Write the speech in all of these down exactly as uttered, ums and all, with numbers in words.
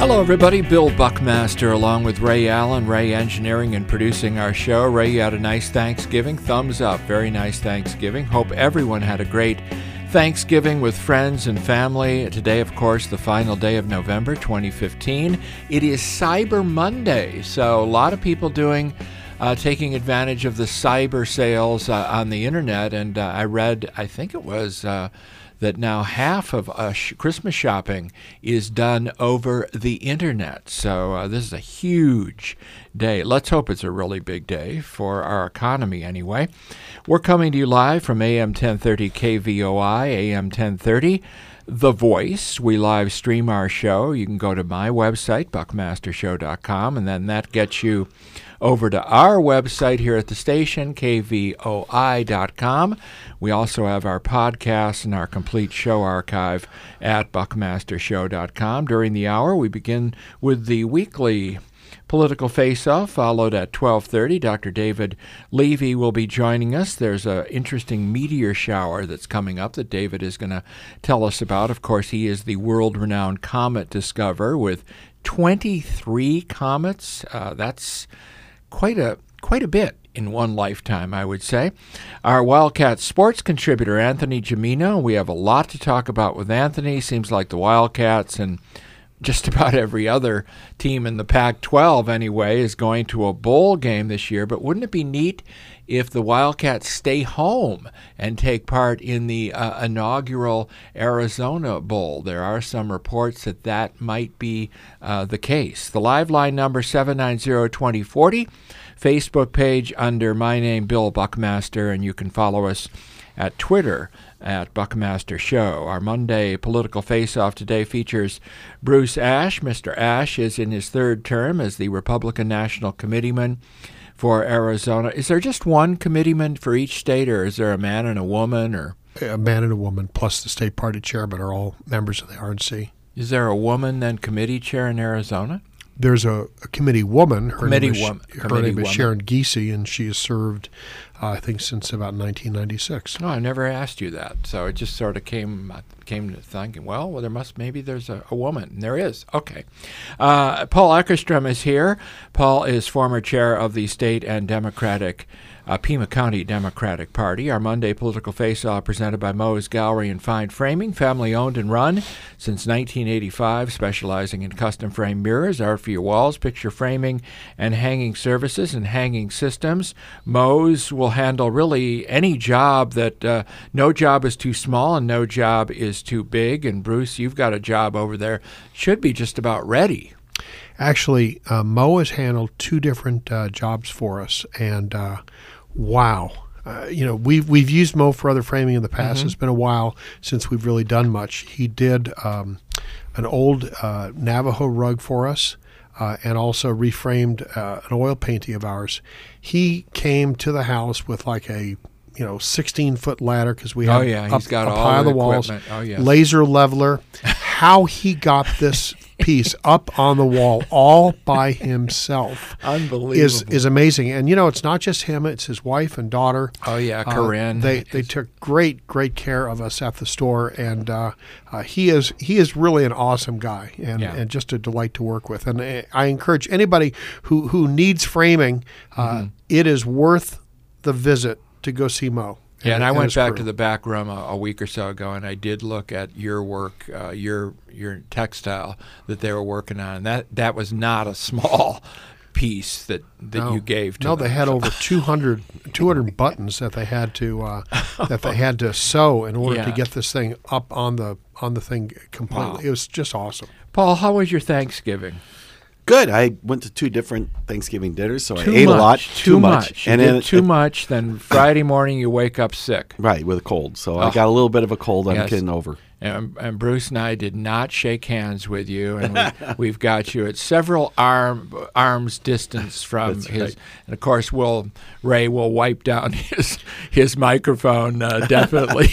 Hello, everybody. Bill Buckmaster along with Ray Allen, Ray engineering and producing our show. Ray, you had a nice Thanksgiving. Thumbs up. Very nice Thanksgiving. Hope everyone had a great Thanksgiving with friends and family. Today, of course, the final day of November twenty fifteen. It is Cyber Monday, so a lot of people doing, uh, taking advantage of the cyber sales uh, on the internet. And uh, I read, I think it was... Uh, that now half of uh, sh- Christmas shopping is done over the internet. So uh, this is a huge day. Let's hope it's a really big day for our economy anyway. We're coming to you live from A M ten thirty K V O I, A M ten thirty. The Voice. We live stream our show. You can go to my website, buckmaster show dot com, and then that gets you over to our website here at the station, K V O I dot com. We also have our podcast and our complete show archive at buckmaster show dot com. During the hour, we begin with the weekly Political Face-Off, followed at twelve thirty. Doctor David Levy will be joining us. There's an interesting meteor shower that's coming up that David is going to tell us about. Of course, he is the world-renowned comet discoverer with twenty-three comets. Uh, that's quite a quite a bit in one lifetime, I would say. Our Wildcat sports contributor, Anthony Gimino. We have a lot to talk about with Anthony. Seems like the Wildcats and just about every other team in the Pac twelve anyway is going to a bowl game this year. But wouldn't it be neat if the Wildcats stay home and take part in the uh, inaugural Arizona Bowl? There are some reports that that might be uh, the case. The live line number seven nine zero, two zero four zero. Facebook page under my name, Bill Buckmaster, and you can follow us at Twitter at Buckmaster Show. Our Monday Political Face-Off today features Bruce Ashe. Mister Ashe is in his third term as the Republican National Committeeman for Arizona. Is there just one committeeman for each state, or is there a man and a woman? Or a man and a woman, plus the state party chairman, are all members of the R N C. Is there a woman then committee chair in Arizona? There's a, a committee woman. Her committee name is, woman. Her committee name is woman. Sharon Giese, and she has served, uh, I think, since about nineteen ninety-six. No, I never asked you that, so it just sort of came came to thinking, well, well there must maybe there's a, a woman. And there is. Okay. Uh, Paul Eckerstrom is here. Paul is former chair of the state and Democratic Uh, Pima County Democratic Party. Our Monday Political Face-Off presented by Moe's Gallery and Fine Framing, family-owned and run since nineteen eighty-five, specializing in custom-frame mirrors, art for your walls, picture framing, and hanging services and hanging systems. Moe's will handle really any job that uh, no job is too small and no job is too big. And Bruce, you've got a job over there. Should be just about ready. Actually, uh, Mo has handled two different uh, jobs for us, and uh, wow. Uh, you know, we've, we've used Mo for other framing in the past. Mm-hmm. It's been a while since we've really done much. He did um, an old uh, Navajo rug for us uh, and also reframed uh, an oil painting of ours. He came to the house with like a you know, sixteen-foot ladder because we have oh, yeah. up, He's got up all high on the the walls, equipment. Oh, yes. laser leveler. How he got this piece up on the wall all by himself Unbelievable. is is amazing. And, you know, it's not just him. It's his wife and daughter. Oh, yeah, Corinne. Uh, they they took great, great care of us at the store. And uh, uh, he is he is really an awesome guy and, yeah. and just a delight to work with. And I encourage anybody who, who needs framing, uh, mm-hmm. it is worth the visit to go see Mo. Yeah, and I and went back crew. to the back room a, a week or so ago, and I did look at your work, uh, your your textile that they were working on. And that that was not a small piece that, that no. you gave to no, them. they had over two hundred, two hundred buttons that they had to uh, that they had to sew in order yeah. to get this thing up on the on the thing completely. Wow. It was just awesome. Paul, how was your Thanksgiving? Good. I went to two different Thanksgiving dinners, so too I ate much, a lot. Too, too much. much. You and did then too it, much, then Friday morning you wake up sick. Right, with a cold. So Oh. I got a little bit of a cold I'm Yes. getting over. And, and Bruce and I did not shake hands with you, and we, we've got you at several arm arms distance from That's his. right. And of course, will Ray will wipe down his his microphone uh, definitely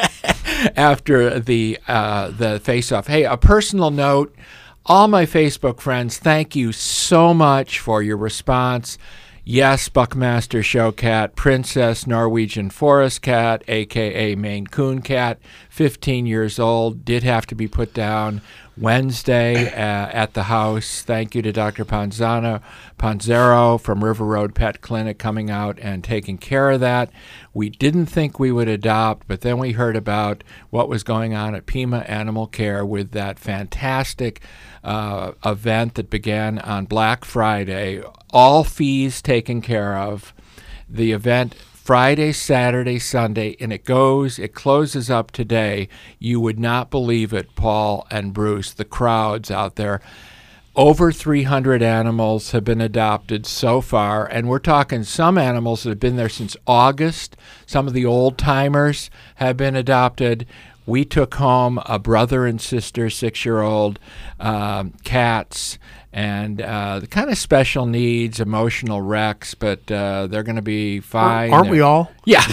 after the uh, the face off. Hey, a personal note. All my Facebook friends, thank you so much for your response. Yes, Buckmaster Show Cat, Princess Norwegian Forest Cat, a k a. Maine Coon Cat, fifteen years old, did have to be put down Wednesday uh, at the house. Thank you to Doctor Panzano, Panzero from River Road Pet Clinic coming out and taking care of that. We didn't think we would adopt, but then we heard about what was going on at Pima Animal Care with that fantastic uh, event that began on Black Friday. All fees taken care of. The event Friday, Saturday, Sunday, and it goes, it closes up today. You would not believe it, Paul and Bruce, the crowds out there. Over three hundred animals have been adopted so far, and we're talking some animals that have been there since August. Some of the old-timers have been adopted. We took home a brother and sister, six-year-old um, cats, and uh, the kind of special needs, emotional wrecks, but uh, they're going to be fine. Aren't we all? Yeah.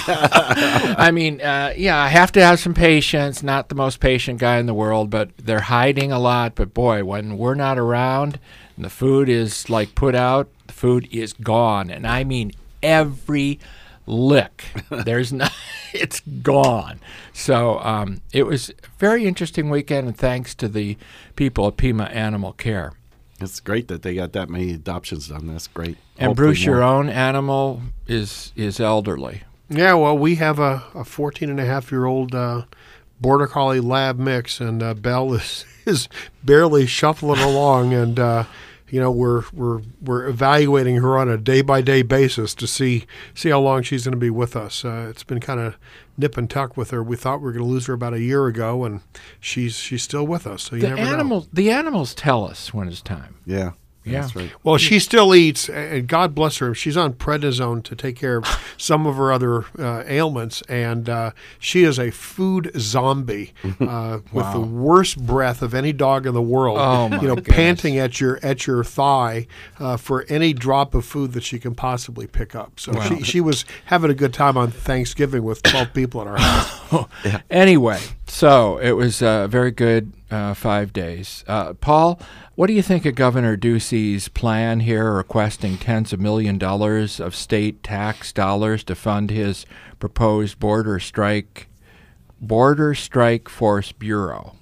I mean, uh, yeah, I have to have some patience. Not the most patient guy in the world, but they're hiding a lot. But, boy, when we're not around and the food is, like, put out, the food is gone. And I mean every lick. There's no, it's gone. So um, it was a very interesting weekend, and thanks to the people at Pima Animal Care. It's great that they got that many adoptions done. That's great. And Hopefully Bruce, more. your own animal is is elderly. Yeah, well, we have a, a fourteen and a half year old uh, Border Collie Lab mix, and uh, Belle is, is barely shuffling along, and uh, you know we're we're we're evaluating her on a day by day basis to see see how long she's going to be with us. Uh, it's been kind of nip and tuck with her. We thought we were going to lose her about a year ago, and she's she's still with us. So you The never animals, know. the animals tell us when it's time. Yeah. Yeah. That's right. Well, she still eats, and God bless her. She's on prednisone to take care of some of her other uh, ailments, and uh, she is a food zombie uh, with Wow. the worst breath of any dog in the world. Oh, my you know, goodness. panting at your at your thigh uh, for any drop of food that she can possibly pick up. So Wow. she she was having a good time on Thanksgiving with twelve people in our house. Anyway, so it was a very good uh, five days. Uh, Paul, what do you think of Governor Ducey's plan here, requesting tens of million dollars of state tax dollars to fund his proposed border strike, border strike force bureau?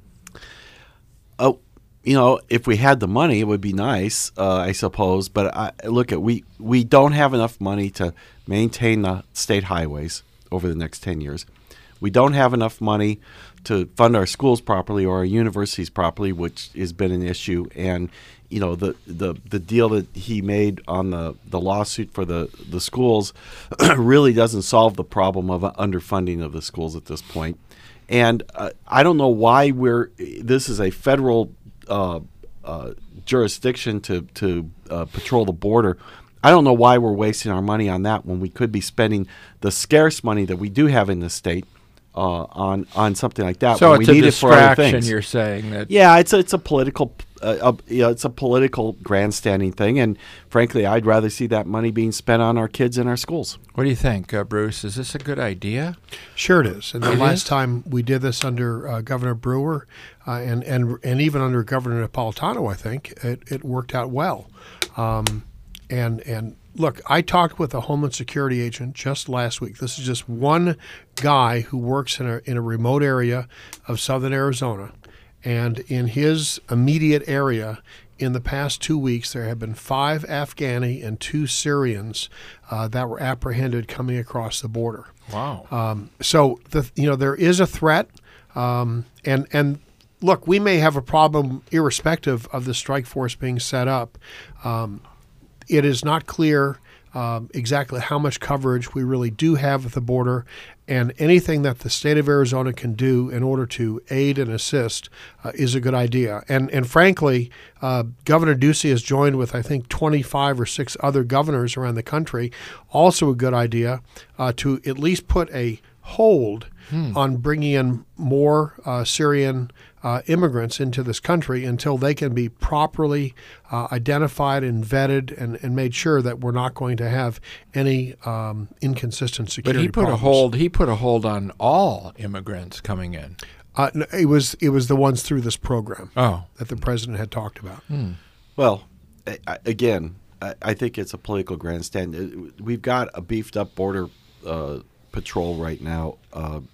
Oh, you know, if we had the money, it would be nice, uh, I suppose. But I, look, at we we don't have enough money to maintain the state highways over the next ten years. We don't have enough money to fund our schools properly or our universities properly, which has been an issue. And you know, the the, the deal that he made on the, the lawsuit for the, the schools really doesn't solve the problem of underfunding of the schools at this point. And uh, I don't know why we're this is a federal uh, uh, jurisdiction to to uh, patrol the border. I don't know why we're wasting our money on that when we could be spending the scarce money that we do have in the state uh, on on something like that. So when it's we a need it for other distraction, things. you're saying that? Yeah, it's a, it's a political, uh, uh, you know, it's a political grandstanding thing, and frankly, I'd rather see that money being spent on our kids in our schools. What do you think, uh, Bruce? Is this a good idea? Sure it is. And the It last is? time we did this under uh, Governor Brewer uh, and, and and even under Governor Napolitano, I think, it, it worked out well. Um, and and look, I talked with a Homeland Security agent just last week. This is just one guy who works in a, in a remote area of southern Arizona. And in his immediate area, in the past two weeks, there have been five Afghani and two Syrians uh, that were apprehended coming across the border. Wow. Um, so the you know there is a threat, um, and and look, we may have a problem irrespective of the strike force being set up. Um, it is not clear um, exactly how much coverage we really do have at the border, and anything that the state of Arizona can do in order to aid and assist uh, is a good idea. And and frankly, uh, Governor Ducey has joined with I think twenty-five or six other governors around the country. Also a good idea uh, to at least put a hold hmm. on bringing in more uh, Syrian uh, immigrants into this country until they can be properly uh, identified and vetted and, and made sure that we're not going to have any um, inconsistent security But he put problems. a hold. He put a hold on all immigrants coming in. Uh, no, it was it was the ones through this program Oh, that the president had talked about. Hmm. Well, I, I- again, I, I think it's a political grandstand. Uh, We've got a beefed up border uh, patrol right now. Uh,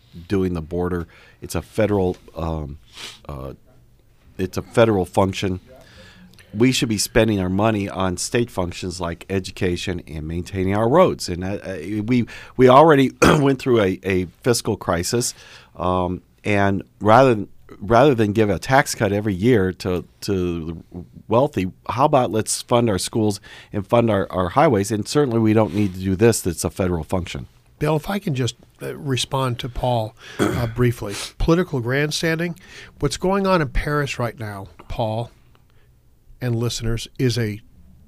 doing the border. It's a federal um, uh, it's a federal function. We should be spending our money on state functions like education and maintaining our roads. And uh, we we already went through a, a fiscal crisis, um, and rather than, rather than give a tax cut every year to to the wealthy, how about let's fund our schools and fund our, our highways? And certainly we don't need to do this. That's a federal function. Bill, if I can just uh, respond to Paul uh, briefly. Political grandstanding. What's going on in Paris right now, Paul and listeners, is a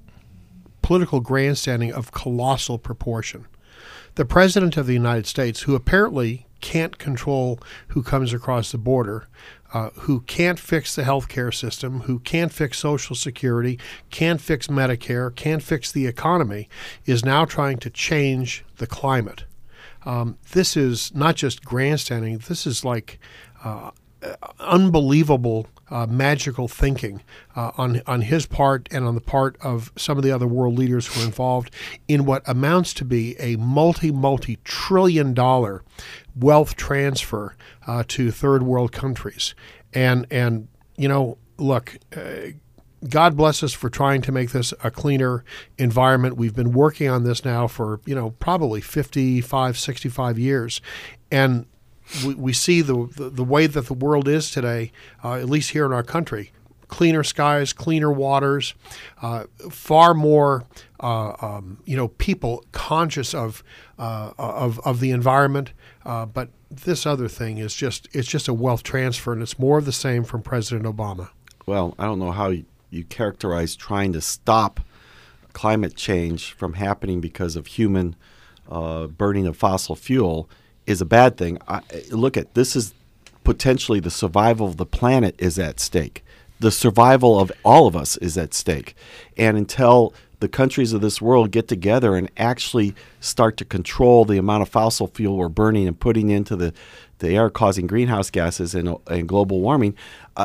political grandstanding of colossal proportion. The President of the United States, who apparently can't control who comes across the border, uh, who can't fix the healthcare system, who can't fix Social Security, can't fix Medicare, can't fix the economy, is now trying to change the climate. Um, this is not just grandstanding. This is like uh, unbelievable, uh, magical thinking uh, on on his part and on the part of some of the other world leaders who are involved in what amounts to be a multi, multi-trillion dollar wealth transfer uh, to third world countries. And, and you know, look, uh, God bless us for trying to make this a cleaner environment. We've been working on this now for, you know, probably fifty-five, sixty-five years. And we, we see the, the the way that the world is today, uh, at least here in our country. Cleaner skies, cleaner waters, uh, far more, uh, um, you know, people conscious of uh, of of the environment. Uh, but this other thing is just it's just a wealth transfer, and it's more of the same from President Obama. Well, I don't know how you, you characterize trying to stop climate change from happening because of human uh, burning of fossil fuel is a bad thing. I, look at this is potentially the survival of the planet is at stake. The survival of all of us is at stake. And until the countries of this world get together and actually start to control the amount of fossil fuel we're burning and putting into the, the air, causing greenhouse gases and, and global warming, uh,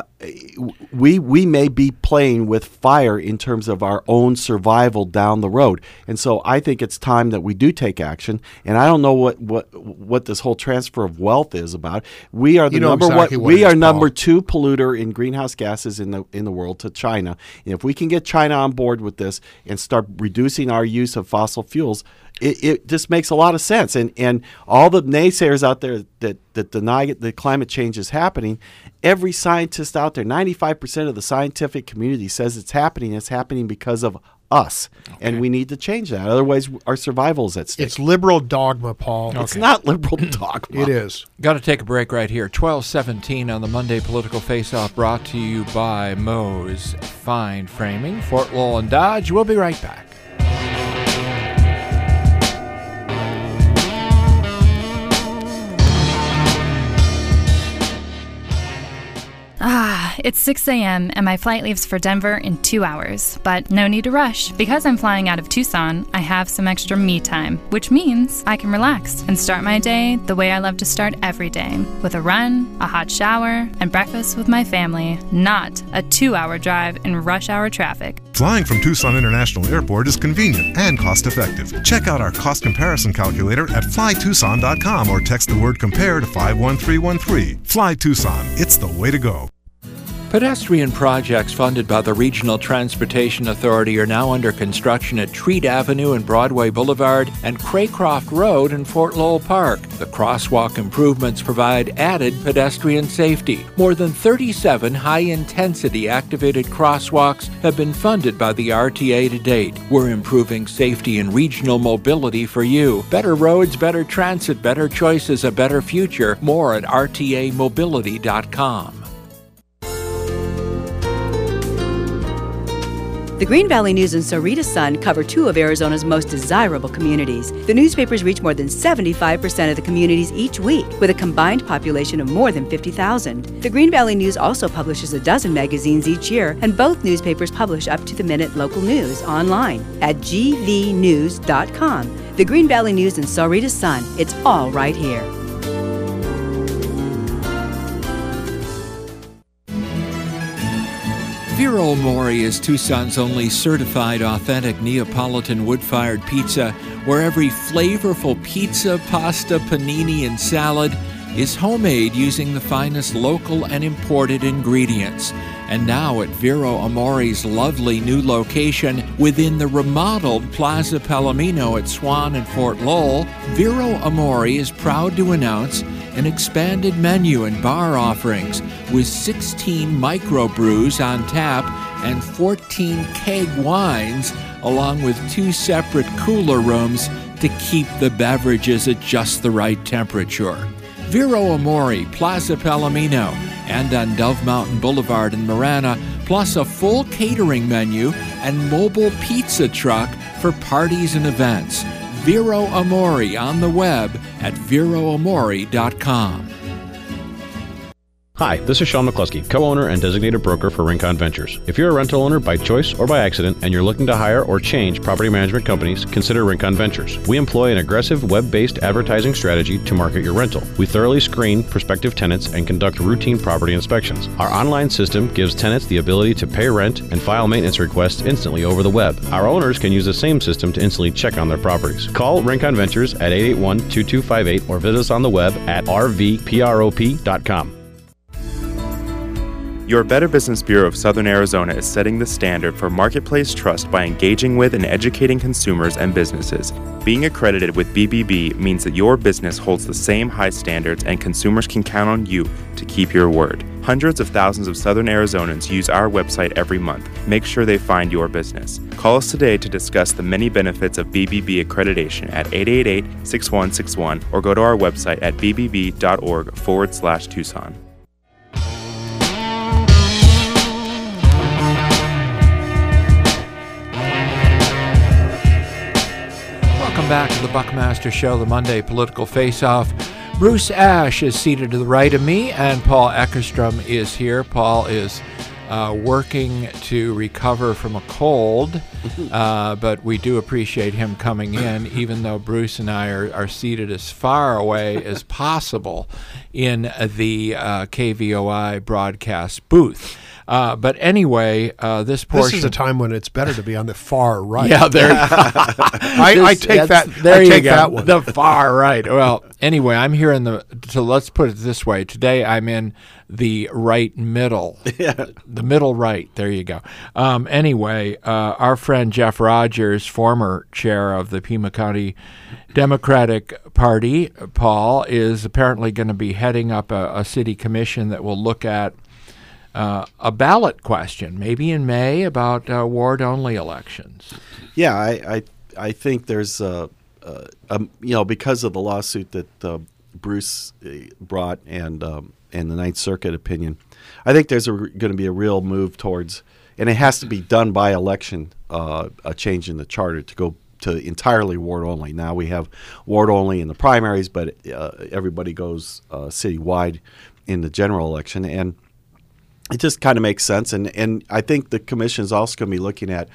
we we may be playing with fire in terms of our own survival down the road. And so I think it's time that we do take action. And I don't know what, what, what this whole transfer of wealth is about. We are the you know number exactly one. what We it are is, number Paul. two polluter in greenhouse gases in the in the world to China. And if we can get China on board with this and start reducing our use of fossil fuels, It, it just makes a lot of sense. And and all the naysayers out there that, that deny that climate change is happening, every scientist out there, ninety-five percent of the scientific community says it's happening. It's happening because of us. Okay. And we need to change that. Otherwise, our survival is at stake. It's liberal dogma, Paul. Okay. It's not liberal dogma. It is. Got to take a break right here. twelve seventeen on the Monday Political Face-Off, brought to you by Moe's Fine Framing, Fort Lowell and Dodge. We'll be right back. Ah, it's six a.m. and my flight leaves for Denver in two hours. But no need to rush. Because I'm flying out of Tucson, I have some extra me time, which means I can relax and start my day the way I love to start every day, with a run, a hot shower, and breakfast with my family, not a two-hour drive in rush hour traffic. Flying from Tucson International Airport is convenient and cost-effective. Check out our cost comparison calculator at fly tucson dot com or text the word COMPARE to five one three one three. Fly Tucson. It's the way to go. Pedestrian projects funded by the Regional Transportation Authority are now under construction at Treat Avenue and Broadway Boulevard and Craycroft Road in Fort Lowell Park. The crosswalk improvements provide added pedestrian safety. More than thirty-seven high-intensity activated crosswalks have been funded by the R T A to date. We're improving safety and regional mobility for you. Better roads, better transit, better choices, a better future. More at r t a mobility dot com. The Green Valley News and Sahuarita Sun cover two of Arizona's most desirable communities. The newspapers reach more than seventy-five percent of the communities each week, with a combined population of more than fifty thousand. The Green Valley News also publishes a dozen magazines each year, and both newspapers publish up-to-the-minute local news online at g v news dot com. The Green Valley News and Sahuarita Sun, it's all right here. Vero Mori is Tucson's only certified authentic Neapolitan wood-fired pizza, where every flavorful pizza, pasta, panini, and salad is homemade using the finest local and imported ingredients. And now at Vero Amori's lovely new location within the remodeled Plaza Palomino at Swan and Fort Lowell, Vero Amori is proud to announce an expanded menu and bar offerings with sixteen microbrews on tap and fourteen keg wines, along with two separate cooler rooms to keep the beverages at just the right temperature. Vero Amori, Plaza Palomino, and on Dove Mountain Boulevard in Marana, plus a full catering menu and mobile pizza truck for parties and events. Vero Amori on the web at vero amori dot com. Hi, this is Sean McCluskey, co-owner and designated broker for Rincon Ventures. If you're a rental owner by choice or by accident and you're looking to hire or change property management companies, consider Rincon Ventures. We employ an aggressive web-based advertising strategy to market your rental. We thoroughly screen prospective tenants and conduct routine property inspections. Our online system gives tenants the ability to pay rent and file maintenance requests instantly over the web. Our owners can use the same system to instantly check on their properties. Call Rincon Ventures at eight eight one, two two five eight or visit us on the web at r v prop dot com. Your Better Business Bureau of Southern Arizona is setting the standard for marketplace trust by engaging with and educating consumers and businesses. Being accredited with B B B means that your business holds the same high standards and consumers can count on you to keep your word. Hundreds of thousands of Southern Arizonans use our website every month. Make sure they find your business. Call us today to discuss the many benefits of B B B accreditation at eight eight eight, six one six one or go to our website at b b b dot org forward slash Tucson. Welcome back to the Buckmaster Show, the Monday Political Face-Off. Bruce Ash is seated to the right of me, and Paul Eckerstrom is here. Paul is uh, working to recover from a cold, uh, but we do appreciate him coming in, even though Bruce and I are, are seated as far away as possible in the uh, K V O I broadcast booth. Uh, but anyway, uh, this portion... This is a time when it's better to be on the far right. Yeah, there. I, this, I take that. There I you take go. that one. The far right. Well, anyway, I'm here in the. So let's put it this way. Today, I'm in the right middle. Yeah. The middle right. There you go. Um, anyway, uh, our friend Jeff Rogers, former chair of the Pima County Democratic Party, Paul, is apparently going to be heading up a, a city commission that will look at Uh, a ballot question, maybe in May, about uh, ward-only elections. Yeah, I I, I think there's, uh, uh, um, you know, because of the lawsuit that uh, Bruce brought and um, and the Ninth Circuit opinion, I think there's going to be a real move towards, and it has to be done by election, uh, a change in the charter to go to entirely ward-only. Now we have ward-only in the primaries, but uh, everybody goes uh, citywide in the general election, and it just kind of makes sense, and, and I think the commission is also going to be looking at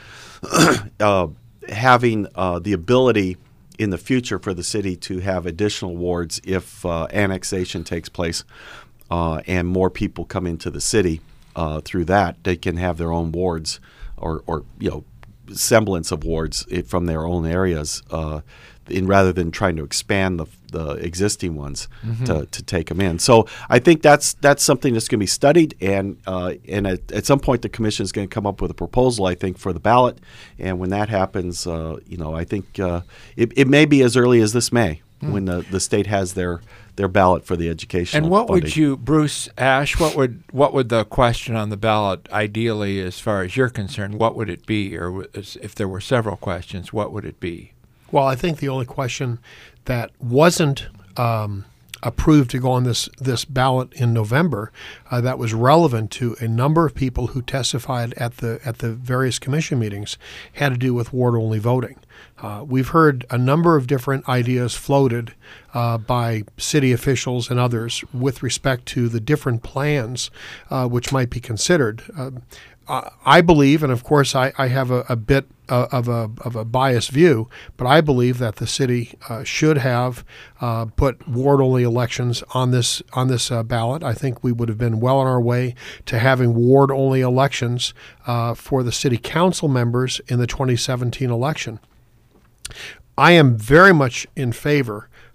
uh, having uh, the ability in the future for the city to have additional wards if uh, annexation takes place uh, and more people come into the city uh, through that. They can have their own wards or, or you know, semblance of wards from their own areas uh, in rather than trying to expand the the existing ones mm-hmm. to, to take them in. So I think that's that's something that's going to be studied, and uh, and at, at some point the commission is going to come up with a proposal, I think, for the ballot. And when that happens, uh, you know, I think uh, it, it may be as early as this May mm. when the, the state has their their ballot for the education. And what funding. would you, Bruce Ash, what would what would the question on the ballot ideally, as far as you're concerned, what would it be? Or if there were several questions, what would it be? Well, I think the only question that wasn't um, approved to go on this this ballot in November uh, that was relevant to a number of people who testified at the at the various commission meetings had to do with ward-only voting. Uh, we've heard a number of different ideas floated uh, by city officials and others with respect to the different plans uh, which might be considered. Uh, I believe, and of course I, I have a, a bit of a of a biased view, but I believe that the city uh, should have uh, put ward-only elections on this on this uh, ballot. I think we would have been well on our way to having ward-only elections uh, for the city council members in the twenty seventeen election. I am very much in favor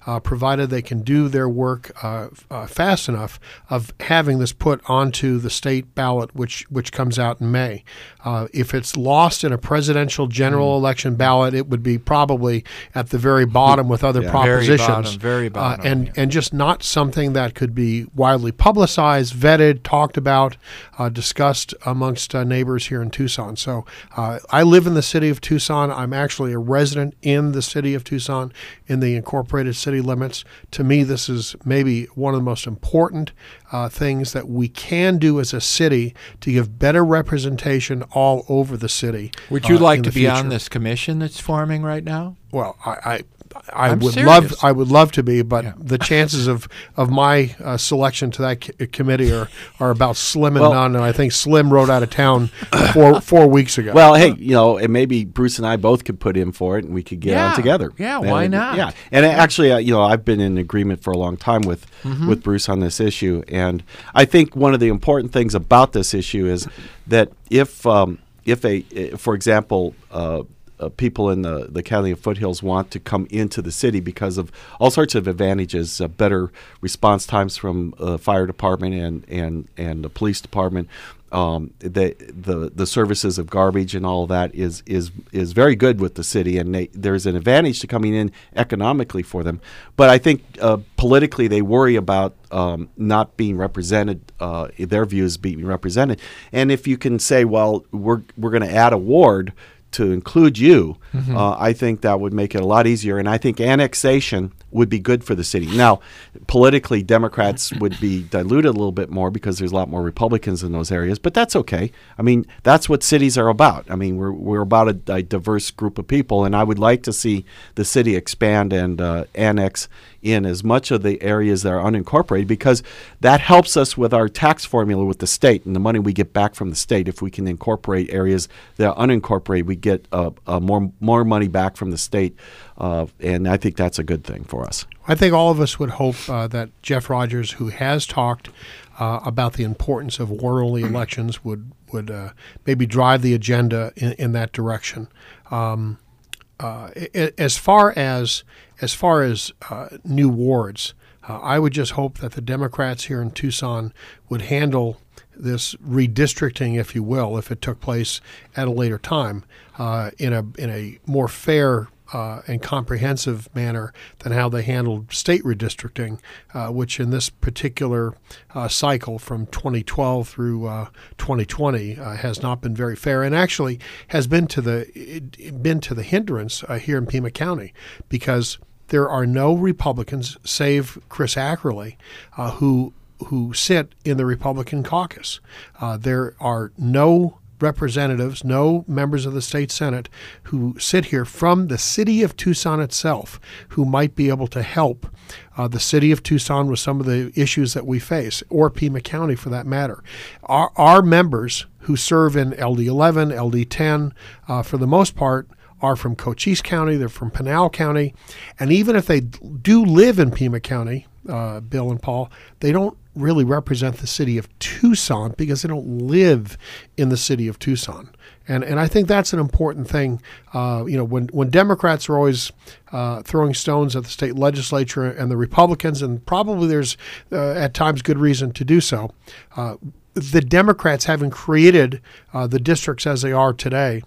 uh, provided they can do their work uh, uh, fast enough, of having this put onto the state ballot, which which comes out in May. Uh, if it's lost in a presidential general mm. election ballot, it would be probably at the very bottom with other yeah, propositions. Very bottom, very bottom. Uh, and, yeah. and just not something that could be widely publicized, vetted, talked about, uh, discussed amongst uh, neighbors here in Tucson. So uh, I live in the city of Tucson. I'm actually a resident in the city of Tucson, in the incorporated city limits. To me, this is maybe one of the most important uh, things that we can do as a city to give better representation all over the city. Would you uh, like in to the be future. on this commission that's forming right now? Well, I, I I I'm would serious. love I would love to be, but Yeah. the chances of of my uh, selection to that c- committee are, are about slim and Well- none. And I think Slim rode out of town four four weeks ago. Well, hey, you know, and maybe Bruce and I both could put in for it, and we could get Yeah. on together. Yeah, why And, not? Yeah, and actually, uh, you know, I've been in agreement for a long time with Mm-hmm. with Bruce on this issue, and I think one of the important things about this issue is that if um, if a, uh, for example. Uh, Uh, people in the, the county of Foothills want to come into the city because of all sorts of advantages, uh, better response times from the uh, fire department and, and, and the police department. Um, the, the the services of garbage and all of that is is is very good with the city, and they, there's an advantage to coming in economically for them. But I think uh, politically they worry about um, not being represented, uh, their views being represented. And if you can say, well, we're we're going to add a ward to include you, mm-hmm. uh, I think that would make it a lot easier. And I think annexation would be good for the city. Now, politically, Democrats would be diluted a little bit more because there's a lot more Republicans in those areas, but that's okay. I mean, that's what cities are about. I mean, we're we're about a, a diverse group of people, and I would like to see the city expand and uh, annex in as much of the areas that are unincorporated, because that helps us with our tax formula with the state and the money we get back from the state. If we can incorporate areas that are unincorporated, we get uh, uh, more more money back from the state, uh, and I think that's a good thing for us. I think all of us would hope uh, that Jeff Rogers, who has talked uh, about the importance of orderly elections, would would uh, maybe drive the agenda in, in that direction. Um, uh, as far as as far as uh, new wards, uh, I would just hope that the Democrats here in Tucson would handle this redistricting, if you will, if it took place at a later time, uh, in a in a more fair Uh, and comprehensive manner than how they handled state redistricting, uh, which in this particular uh, cycle from twenty twelve through uh, twenty twenty uh, has not been very fair, and actually has been to the it, been to the hindrance uh, here in Pima County, because there are no Republicans save Chris Ackerley uh, who who sit in the Republican caucus. Uh, there are no representatives, no members of the state Senate who sit here from the city of Tucson itself, who might be able to help uh, the city of Tucson with some of the issues that we face, or Pima County for that matter. Our, our members who serve in L D eleven, L D ten, uh, for the most part, are from Cochise County, they're from Pinal County, and even if they do live in Pima County, uh, Bill and Paul, they don't really represent the city of Tucson because they don't live in the city of Tucson. And and I think that's an important thing. Uh, you know, when, when Democrats are always uh, throwing stones at the state legislature and the Republicans, and probably there's uh, at times good reason to do so, uh, the Democrats, having created uh, the districts as they are today,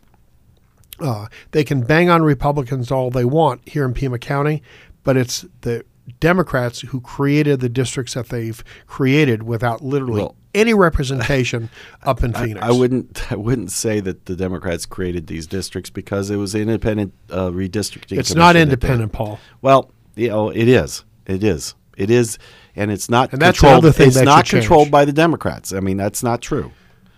uh, they can bang on Republicans all they want here in Pima County, but it's the Democrats who created the districts that they've created without literally Well, any representation up in Phoenix. I, I wouldn't. I wouldn't say that the Democrats created these districts, because it was an independent uh, redistricting. It's commission not that did independent, it. Paul. Well, you know, it is. It is. It is, and it's not. And that's controlled. another thing It's that not should controlled change. by the Democrats. I mean, that's not true.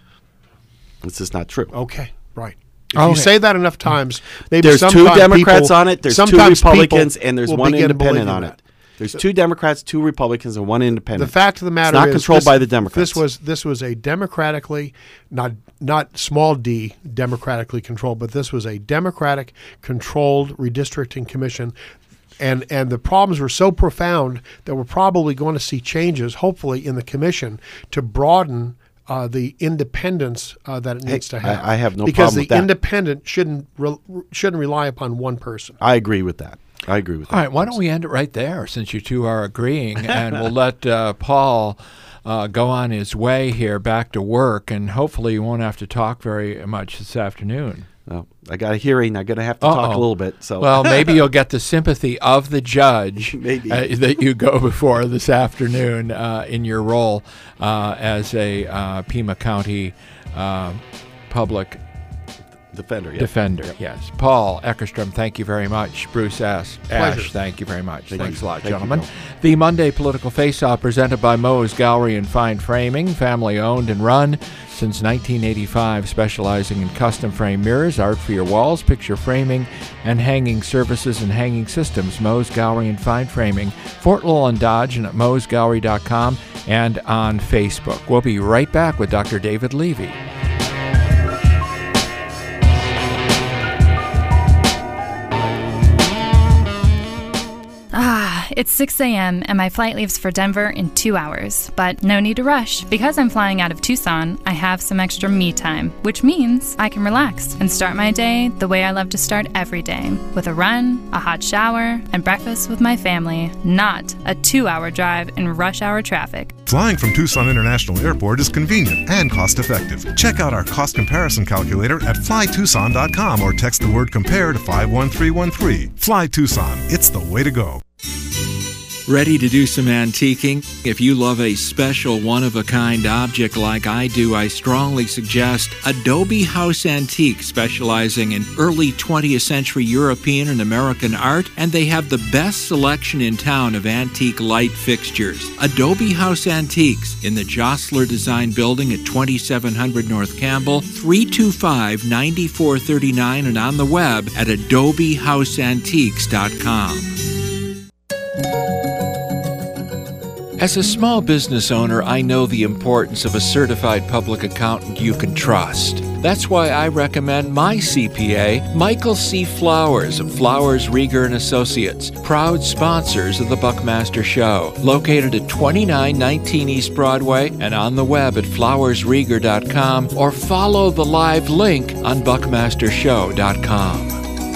It's just not true. Okay, right. If Okay. you say that enough times, maybe There's two sometime Democrats people- on it. There's two sometimes people Republicans, and there's will one begin to independent believe on in it. that. There's two Democrats, two Republicans, and one independent. The fact of the matter it's not is, controlled this, by the Democrats. This was this was a democratically, not not small d, democratically controlled, but this was a democratic controlled redistricting commission. And and the problems were so profound that we're probably going to see changes, hopefully, in the commission to broaden uh, the independence uh, that it needs Hey, to have. I- I have no because problem with the that. independent shouldn't re- shouldn't rely upon one person. I agree with that. I agree with that. All right, why don't we end it right there since you two are agreeing, and we'll let uh, Paul uh, go on his way here back to work, and hopefully you won't have to talk very much this afternoon. Well, I got a hearing. I'm going to have to Uh-oh. talk a little bit. So Well, maybe you'll get the sympathy of the judge Maybe. uh, that you go before this afternoon uh, in your role uh, as a uh, Pima County uh, public defender. Yeah. defender. Yep. Yes. Paul Eckerstrom, thank you very much. Bruce Ash, Pleasure. Ash thank you very much. Thank Thanks you. a lot, Thank you, gentlemen. Bill. The Monday Political Face-Off presented by Moe's Gallery and Fine Framing, family-owned and run since nineteen eighty-five, specializing in custom frame mirrors, art for your walls, picture framing, and hanging services and hanging systems. Moe's Gallery and Fine Framing, Fort Lowell and Dodge, and at moes gallery dot com and on Facebook. We'll be right back with Doctor David Levy. Ah, it's six a.m. and my flight leaves for Denver in two hours. But no need to rush. Because I'm flying out of Tucson, I have some extra me time, which means I can relax and start my day the way I love to start every day, with a run, a hot shower, and breakfast with my family, not a two-hour drive in rush hour traffic. Flying from Tucson International Airport is convenient and cost-effective. Check out our cost comparison calculator at fly tucson dot com or text the word compare to five one three one three. Fly Tucson. It's the way to go. Ready to do some antiquing? If you love a special, one-of-a-kind object like I do, I strongly suggest Adobe House Antique, specializing in early twentieth century European and American art, and they have the best selection in town of antique light fixtures. Adobe House Antiques in the Jostler Design Building at twenty-seven hundred North Campbell, three two five, nine four three nine, and on the web at adobe house antiques dot com. As a small business owner, I know the importance of a certified public accountant you can trust. That's why I recommend my C P A, Michael C. Flowers of Flowers, Rieger and Associates, proud sponsors of the Buckmaster Show, located at twenty-nine nineteen East Broadway and on the web at flowers rieger dot com, or follow the live link on buckmaster show dot com.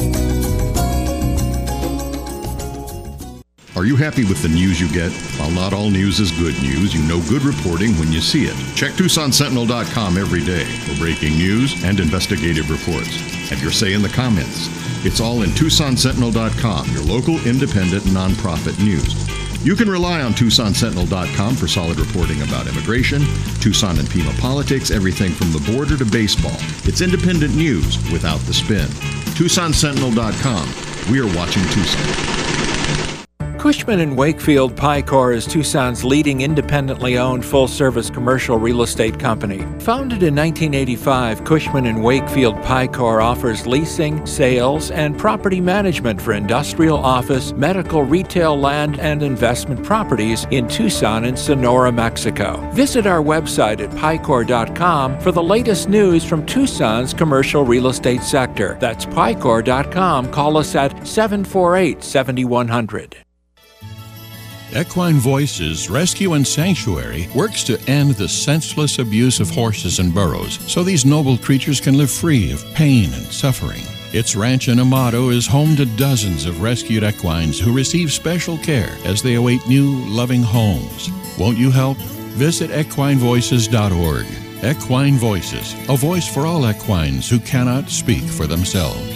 Are you happy with the news you get? While not all news is good news, you know good reporting when you see it. Check Tucson Sentinel dot com every day for breaking news and investigative reports. Have your say in the comments. It's all in Tucson Sentinel dot com, your local independent nonprofit news. You can rely on Tucson Sentinel dot com for solid reporting about immigration, Tucson and Pima politics, everything from the border to baseball. It's independent news without the spin. Tucson Sentinel dot com. We are watching Tucson. Cushman and Wakefield Picor is Tucson's leading independently owned full-service commercial real estate company. Founded in nineteen eighty-five, Cushman and Wakefield Picor offers leasing, sales, and property management for industrial, office, medical, retail, land, and investment properties in Tucson and Sonora, Mexico. Visit our website at picor dot com for the latest news from Tucson's commercial real estate sector. That's picor dot com. Call us at seven four eight, seven one zero zero. Equine Voices Rescue and Sanctuary works to end the senseless abuse of horses and burros so these noble creatures can live free of pain and suffering. Its ranch in Amado is home to dozens of rescued equines who receive special care as they await new, loving homes. Won't you help? Visit equine voices dot org. Equine Voices, a voice for all equines who cannot speak for themselves.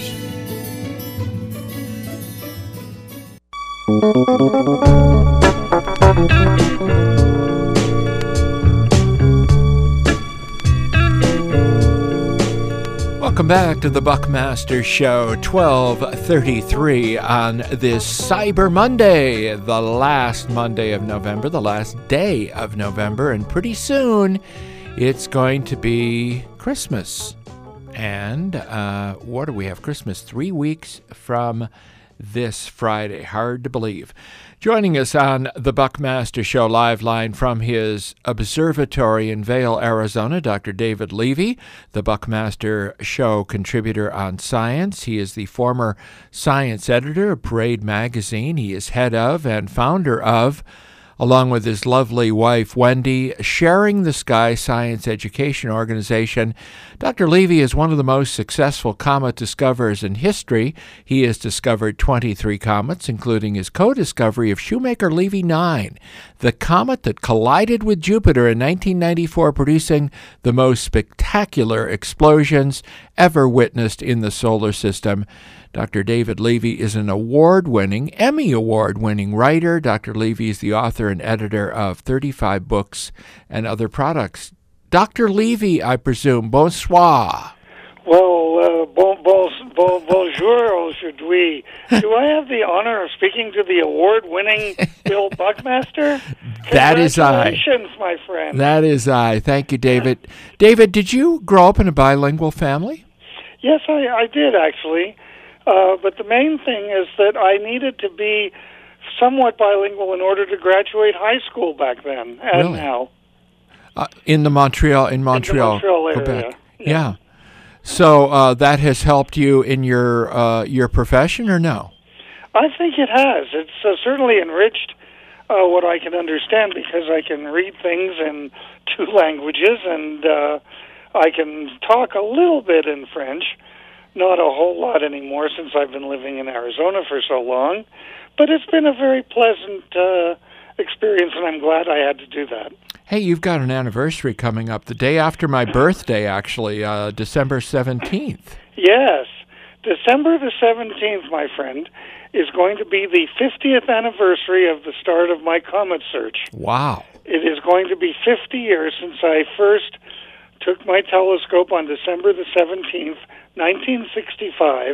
Welcome back to the Buckmaster Show, twelve thirty-three on this Cyber Monday, the last Monday of November, the last day of November, and pretty soon it's going to be Christmas. And uh, what do we have? Christmas three weeks from this Friday. Hard to believe. Joining us on the Buckmaster Show live line from his observatory in Vail, Arizona, Doctor David Levy, the Buckmaster Show contributor on science. He is the former science editor of Parade Magazine. He is head of and founder of, along with his lovely wife, Wendy, Sharing the Sky Science Education Organization. Doctor Levy is one of the most successful comet discoverers in history. He has discovered twenty-three comets, including his co-discovery of Shoemaker-Levy nine, the comet that collided with Jupiter in nineteen ninety-four, producing the most spectacular explosions ever witnessed in the solar system. Doctor David Levy is an award-winning, Emmy Award-winning writer. Doctor Levy is the author and editor of thirty-five books and other products. Doctor Levy, I presume, bonsoir. Well, uh, bon, bon, bon, bonjour, aujourd'hui. Do I have the honor of speaking to the award-winning Bill Buckmaster? That is I. Congratulations, my friend. That is I. Thank you, David. David, did you grow up in a bilingual family? Yes, I, I did, actually. Uh, but the main thing is that I needed to be somewhat bilingual in order to graduate high school back then and Really? now. Uh, in the Montreal, in Montreal, in the Montreal area. Quebec. Yeah. yeah. So uh, that has helped you in your uh, your profession, or no? I think it has. It's uh, certainly enriched uh, what I can understand because I can read things in two languages and uh, I can talk a little bit in French. Not a whole lot anymore since I've been living in Arizona for so long. But it's been a very pleasant uh, experience, and I'm glad I had to do that. Hey, you've got an anniversary coming up, the day after my birthday, actually, uh, December seventeenth. Yes. December the seventeenth, my friend, is going to be the fiftieth anniversary of the start of my comet search. Wow. It is going to be fifty years since I first took my telescope on December the seventeenth, nineteen sixty-five,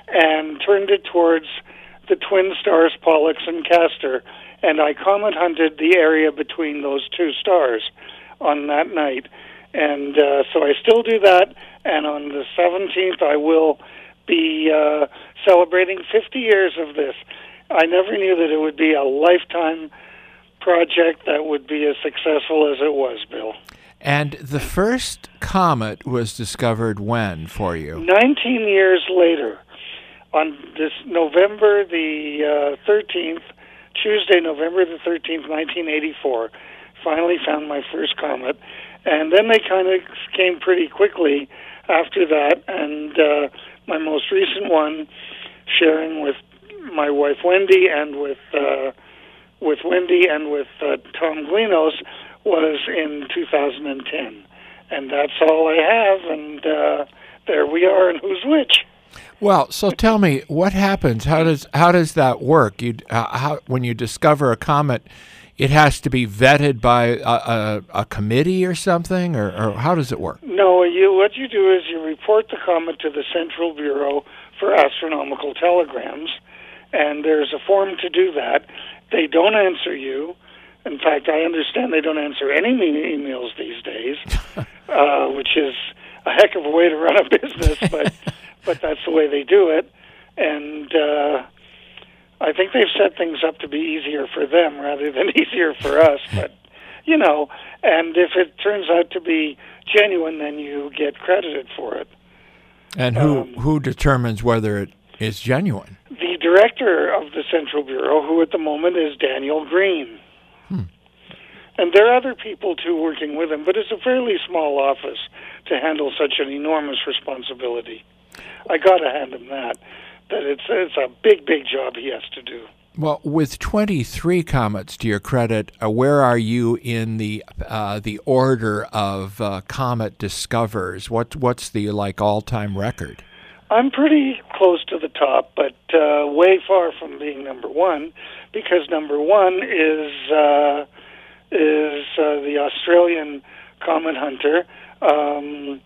and turned it towards the twin stars Pollux and Castor, and I comet hunted the area between those two stars on that night. And uh, so I still do that, and on the seventeenth I will be uh, celebrating fifty years of this. I never knew that it would be a lifetime project that would be as successful as it was, Bill. And the first comet was discovered when for you? nineteen years later, on this November the uh, thirteenth, Tuesday, November the thirteenth, nineteen eighty-four, finally found my first comet. And then they kind of came pretty quickly after that. And uh, my most recent one, sharing with my wife Wendy and with uh, with Wendy and with uh, Tom Glinos, was in two thousand ten. And that's all I have, and uh, there we are, and who's which. Well, so tell me, what happens? How does how does that work? You uh, how when you discover a comet, it has to be vetted by a, a, a committee or something, or, or how does it work? No, you what you do is you report the comet to the Central Bureau for Astronomical Telegrams, and there's a form to do that. They don't answer you. In fact, I understand they don't answer any emails these days, uh, which is a heck of a way to run a business, but but that's the way they do it. And uh, I think they've set things up to be easier for them rather than easier for us. But, you know, and if it turns out to be genuine, then you get credited for it. And who, Um, who determines whether it is genuine? The director of the Central Bureau, who at the moment is Daniel Green. Hmm. And there are other people, too, working with him, but it's a fairly small office to handle such an enormous responsibility. I got to hand him that, that it's, it's a big, big job he has to do. Well, with twenty-three comets to your credit, uh, where are you in the uh, the order of uh, comet discoverers? What what's the like all-time record? I'm pretty close to the top, but uh, way far from being number one, because number one is uh, is uh, the Australian comet hunter um,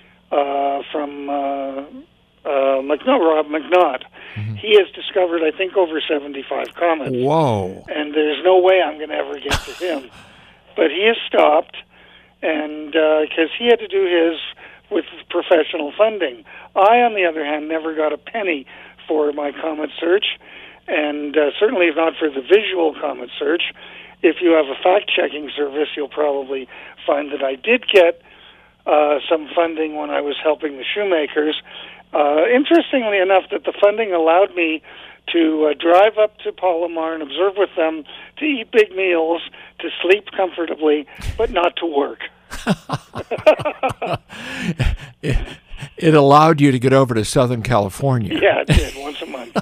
uh, from uh, uh, McNaught, Rob McNaught. Mm-hmm. He has discovered, I think, over seventy-five comets. Whoa! And there's no way I'm going to ever get to him. But he has stopped, and because uh, he had to do his with professional funding. I, on the other hand, never got a penny for my comet search, and uh, certainly not for the visual comet search. If you have a fact-checking service, you'll probably find that I did get uh, some funding when I was helping the Shoemakers, Uh, interestingly enough, that the funding allowed me to uh, drive up to Palomar and observe with them, to eat big meals, to sleep comfortably, but not to work. it, it allowed you to get over to Southern California. Yeah, it did, once a month.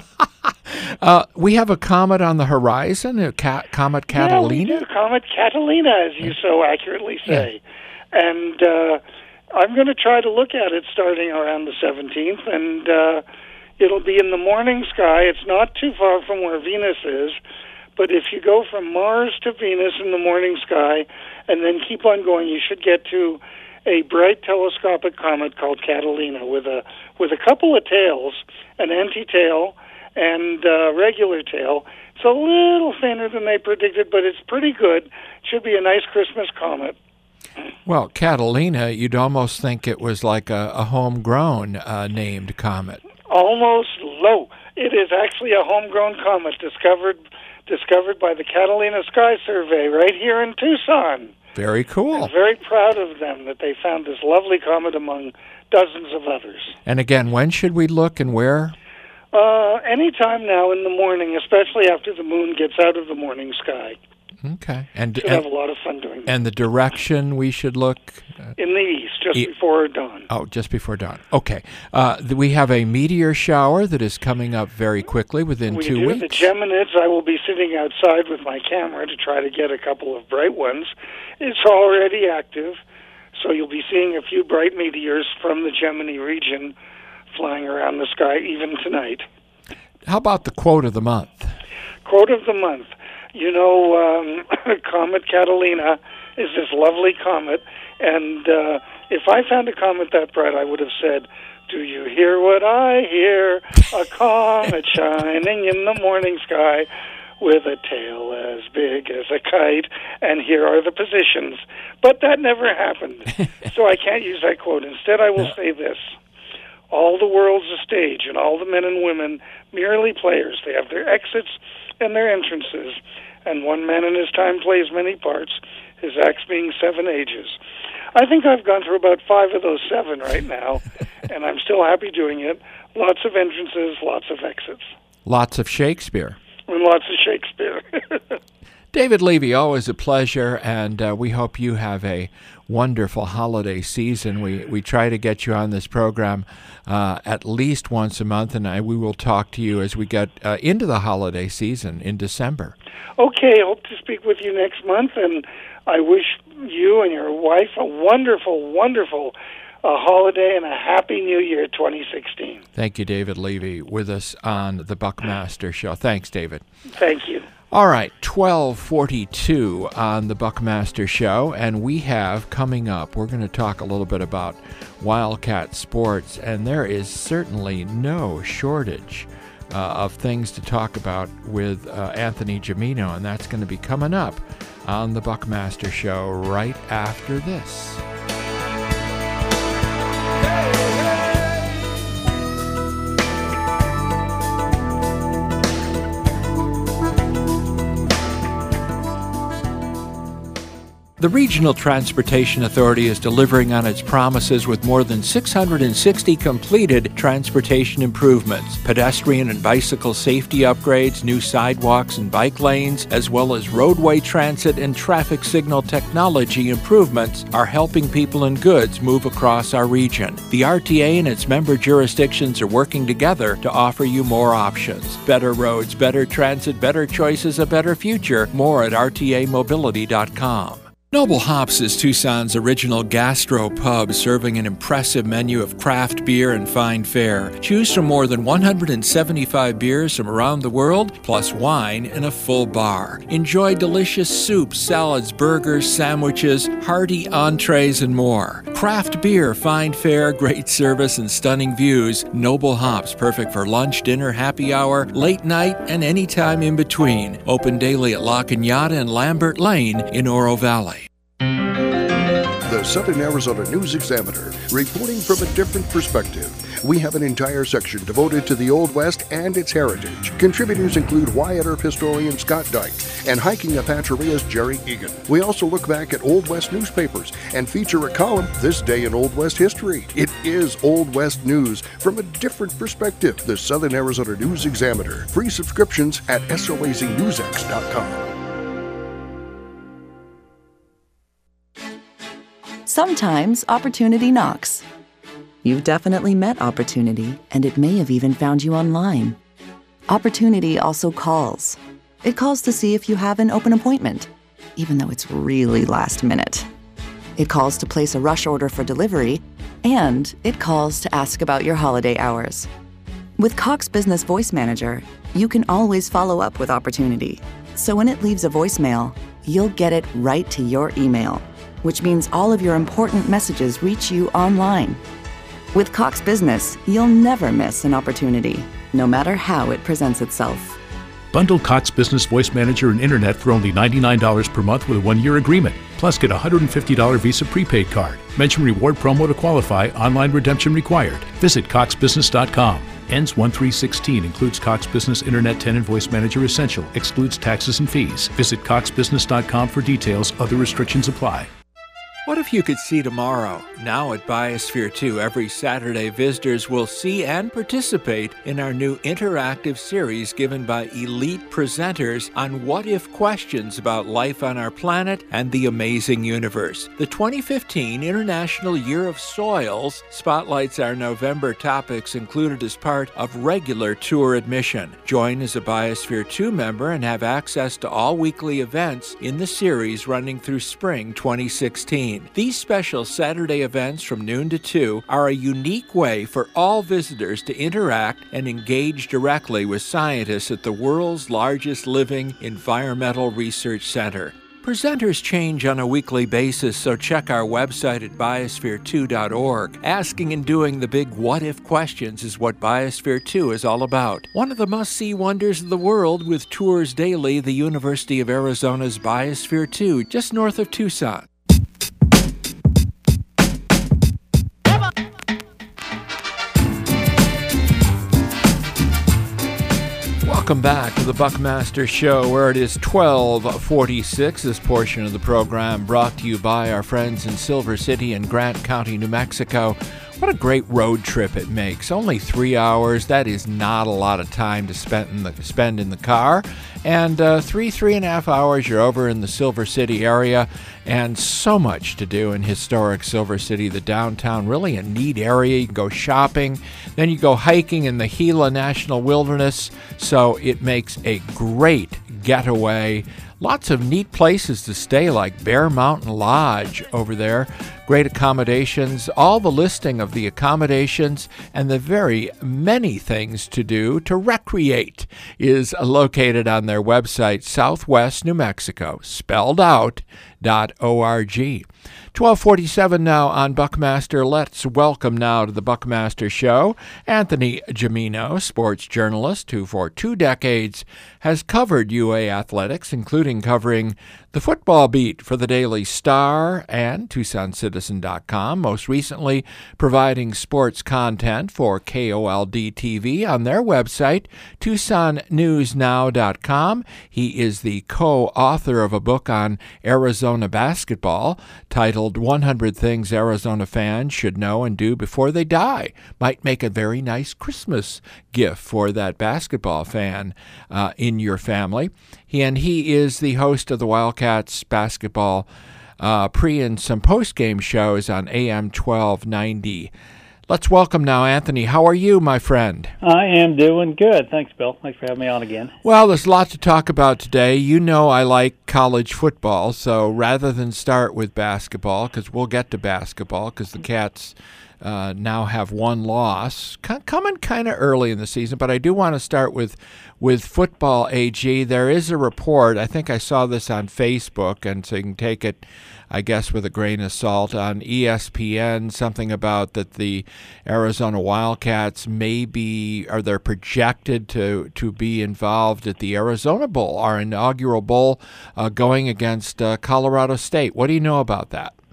uh, we have a comet on the horizon, a ca- Comet Catalina? Yeah, we do. Comet Catalina, as you so accurately say. Yeah. And uh, I'm going to try to look at it starting around the seventeenth, and uh, it'll be in the morning sky. It's not too far from where Venus is, but if you go from Mars to Venus in the morning sky and then keep on going, you should get to a bright telescopic comet called Catalina with a with a couple of tails, an anti-tail and uh, regular tail. It's a little thinner than they predicted, but it's pretty good. Should be a nice Christmas comet. Well, Catalina, you'd almost think it was like a, a homegrown uh, named comet. Almost low. It is actually a homegrown comet discovered discovered by the Catalina Sky Survey right here in Tucson. Very cool. I'm very proud of them that they found this lovely comet among dozens of others. And again, when should we look and where? Uh, anytime now in the morning, especially after the moon gets out of the morning sky. Okay. And should and, have a lot of fun doing that. And the direction we should look? Uh, in the east, just e- before dawn. Oh, just before dawn. Okay. Uh, th- we have a meteor shower that is coming up very quickly within we two do. weeks. The Geminids, I will be sitting outside with my camera to try to get a couple of bright ones. It's already active, so you'll be seeing a few bright meteors from the Gemini region flying around the sky even tonight. How about the quote of the month? Quote of the month. You know, um, Comet Catalina is this lovely comet, and uh, if I found a comet that bright, I would have said, "Do you hear what I hear? A comet shining in the morning sky with a tail as big as a kite, and here are the positions." But that never happened, so I can't use that quote. Instead, I will say this. All the world's a stage, and all the men and women merely players. They have their exits and their entrances, and one man in his time plays many parts, his acts being seven ages. I think I've gone through about five of those seven right now, and I'm still happy doing it. Lots of entrances, lots of exits. Lots of Shakespeare. And lots of Shakespeare. David Levy, always a pleasure, and uh, we hope you have a wonderful holiday season. We we try to get you on this program uh, at least once a month, and I, we will talk to you as we get uh, into the holiday season in December. Okay, hope to speak with you next month, and I wish you and your wife a wonderful, wonderful uh, holiday and a happy New Year twenty sixteen. Thank you, David Levy, with us on the Buckmaster Show. Thanks, David. Thank you. All right, twelve forty-two on the Buckmaster Show, and we have coming up, we're going to talk a little bit about Wildcat sports, and there is certainly no shortage uh, of things to talk about with uh, Anthony Gimino, and that's going to be coming up on the Buckmaster Show right after this. The Regional Transportation Authority is delivering on its promises with more than six hundred sixty completed transportation improvements. Pedestrian and bicycle safety upgrades, new sidewalks and bike lanes, as well as roadway transit and traffic signal technology improvements are helping people and goods move across our region. The R T A and its member jurisdictions are working together to offer you more options. Better roads, better transit, better choices, a better future. More at R T A mobility dot com. Noble Hops is Tucson's original gastro pub, serving an impressive menu of craft beer and fine fare. Choose from more than one hundred seventy-five beers from around the world, plus wine and a full bar. Enjoy delicious soups, salads, burgers, sandwiches, hearty entrees, and more. Craft beer, fine fare, great service, and stunning views. Noble Hops, perfect for lunch, dinner, happy hour, late night, and any time in between. Open daily at La Cañada and Lambert Lane in Oro Valley. The the Southern Arizona News Examiner, reporting from a different perspective. We have an entire section devoted to the Old West and its heritage. Contributors include Wyatt Earp historian Scott Dyke and hiking Apacherea's Jerry Egan. We also look back at Old West newspapers and feature a column, This Day in Old West History. It is Old West news from a different perspective. The Southern Arizona News Examiner. Free subscriptions at S O A Z news x dot com. Sometimes opportunity knocks. You've definitely met opportunity, and it may have even found you online. Opportunity also calls. It calls to see if you have an open appointment, even though it's really last minute. It calls to place a rush order for delivery, and it calls to ask about your holiday hours. With Cox Business Voice Manager, you can always follow up with opportunity. So when it leaves a voicemail, you'll get it right to your email, which means all of your important messages reach you online. With Cox Business, you'll never miss an opportunity, no matter how it presents itself. Bundle Cox Business Voice Manager and Internet for only ninety-nine dollars per month with a one-year agreement. Plus, get a one hundred fifty dollars Visa prepaid card. Mention reward promo to qualify. Online redemption required. Visit cox business dot com. Ends one three sixteen. Includes Cox Business Internet tenant Voice Manager Essential. Excludes taxes and fees. Visit cox business dot com for details. Other restrictions apply. What if you could see tomorrow? Now at Biosphere two, every Saturday, visitors will see and participate in our new interactive series given by elite presenters on what-if questions about life on our planet and the amazing universe. The twenty fifteen International Year of Soils spotlights our November topics included as part of regular tour admission. Join as a Biosphere two member and have access to all weekly events in the series running through spring twenty sixteen. These special Saturday events from noon to two are a unique way for all visitors to interact and engage directly with scientists at the world's largest living environmental research center. Presenters change on a weekly basis, so check our website at biosphere two dot org. Asking and doing the big what-if questions is what Biosphere two is all about. One of the must-see wonders of the world with tours daily, the University of Arizona's Biosphere two, just north of Tucson. Welcome back to the Buckmaster Show, where it is twelve forty-six. This portion of the program brought to you by our friends in Silver City and Grant County, New Mexico. What a great road trip it makes. Only three hours. That is not a lot of time to spend in the, spend in the car. And uh, three, three and a half hours, you're over in the Silver City area. And so much to do in historic Silver City, the downtown. Really a neat area. You can go shopping. Then you go hiking in the Gila National Wilderness. So it makes a great getaway. Lots of neat places to stay, like Bear Mountain Lodge over there. Great accommodations. All the listing of the accommodations and the very many things to do to recreate is located on their website, Southwest New Mexico, spelled out, dot org. twelve forty-seven now on Buckmaster. Let's welcome now to the Buckmaster Show Anthony Gimino, sports journalist who for two decades has covered U A athletics, including covering the football beat for the Daily Star and Tucson Citizen dot com, most recently providing sports content for K O L D T V on their website, Tucson News Now dot com. He is the co-author of a book on Arizona basketball titled one hundred Things Arizona Fans Should Know and Do Before They Die. Might make a very nice Christmas gift for that basketball fan uh, in your family. He, and he is the host of the Wildcats basketball uh, pre- and some post-game shows on A M twelve ninety. Let's welcome now Anthony. How are you, my friend? I am doing good. Thanks, Bill. Thanks for having me on again. Well, there's a lot to talk about today. You know I like college football, so rather than start with basketball, because we'll get to basketball, because the Cats uh, now have one loss, c- coming kind of early in the season, but I do want to start with, with football, A G. There is a report, I think I saw this on Facebook, and so you can take it, I guess, with a grain of salt, on E S P N, something about that the Arizona Wildcats may be, or they're projected to, to be involved at the Arizona Bowl, our inaugural bowl, uh, going against uh, Colorado State. What do you know about that?